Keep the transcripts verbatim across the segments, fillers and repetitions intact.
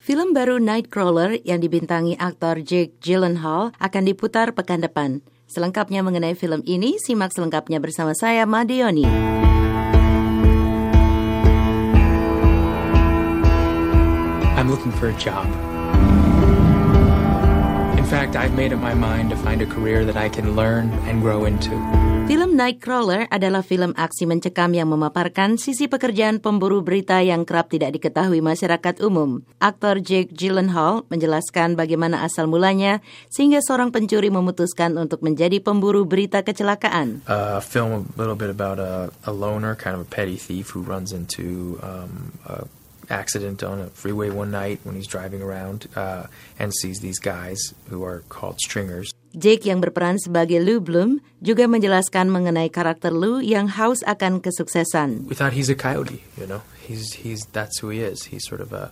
Film baru Nightcrawler yang dibintangi aktor Jake Gyllenhaal akan diputar pekan depan. Selengkapnya mengenai film ini, simak selengkapnya bersama saya, Madioni. I'm looking for a job. In fact, I've made up my mind to find a career that I can learn and grow into. Film Nightcrawler adalah film aksi mencekam yang memaparkan sisi pekerjaan pemburu berita yang kerap tidak diketahui masyarakat umum. Aktor Jake Gyllenhaal menjelaskan bagaimana asal mulanya sehingga seorang pencuri memutuskan untuk menjadi pemburu berita kecelakaan. A uh, film a little bit about a, a loner, kind of a petty thief who runs into um, a accident on a freeway one night when he's driving around uh, and sees these guys who are called stringers. Jake yang berperan sebagai Lou Bloom juga menjelaskan mengenai karakter Lou yang haus akan kesuksesan. We thought he's a coyote, you know. He's he's that's who he is. He's sort of a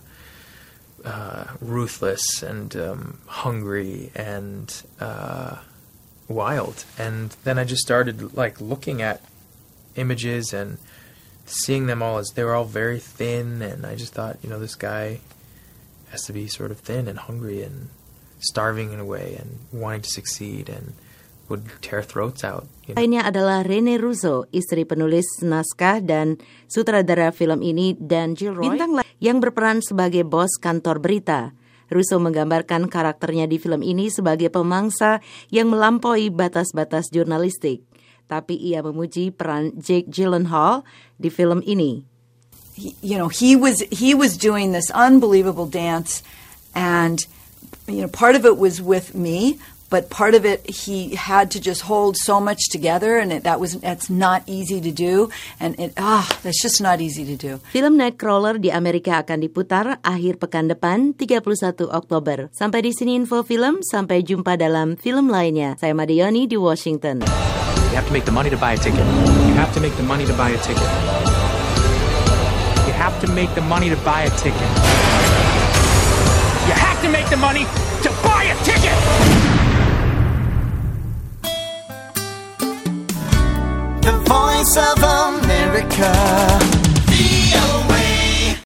uh, ruthless and um, hungry and uh, wild. And then I just started like looking at images and seeing them all as they were all very thin, and I just thought, you know, this guy has to be sort of thin and hungry and starving in a way and wanting to succeed and would tear throats out. You know? Lainnya adalah Rene Russo, istri penulis naskah dan sutradara film ini, dan Jill Roy, bintang yang berperan sebagai bos kantor berita. Russo menggambarkan karakternya di film ini sebagai pemangsa yang melampaui batas-batas jurnalistik. Tapi ia memuji peran Jake Gyllenhaal di film ini. He, you know, he was he was doing this unbelievable dance, and you know, part of it was with me, but part of it he had to just hold so much together, and it, that was that's not easy to do, and it ah, that's just not easy to do. Film Nightcrawler di Amerika akan diputar akhir pekan depan, tiga puluh satu Oktober. Sampai di sini info film, sampai jumpa dalam film lainnya. Saya Madioni di Washington. You have to make the money to buy a ticket. You have to make the money to buy a ticket. You have to make the money to buy a ticket. You have to make the money to buy a ticket! The Voice of America. V O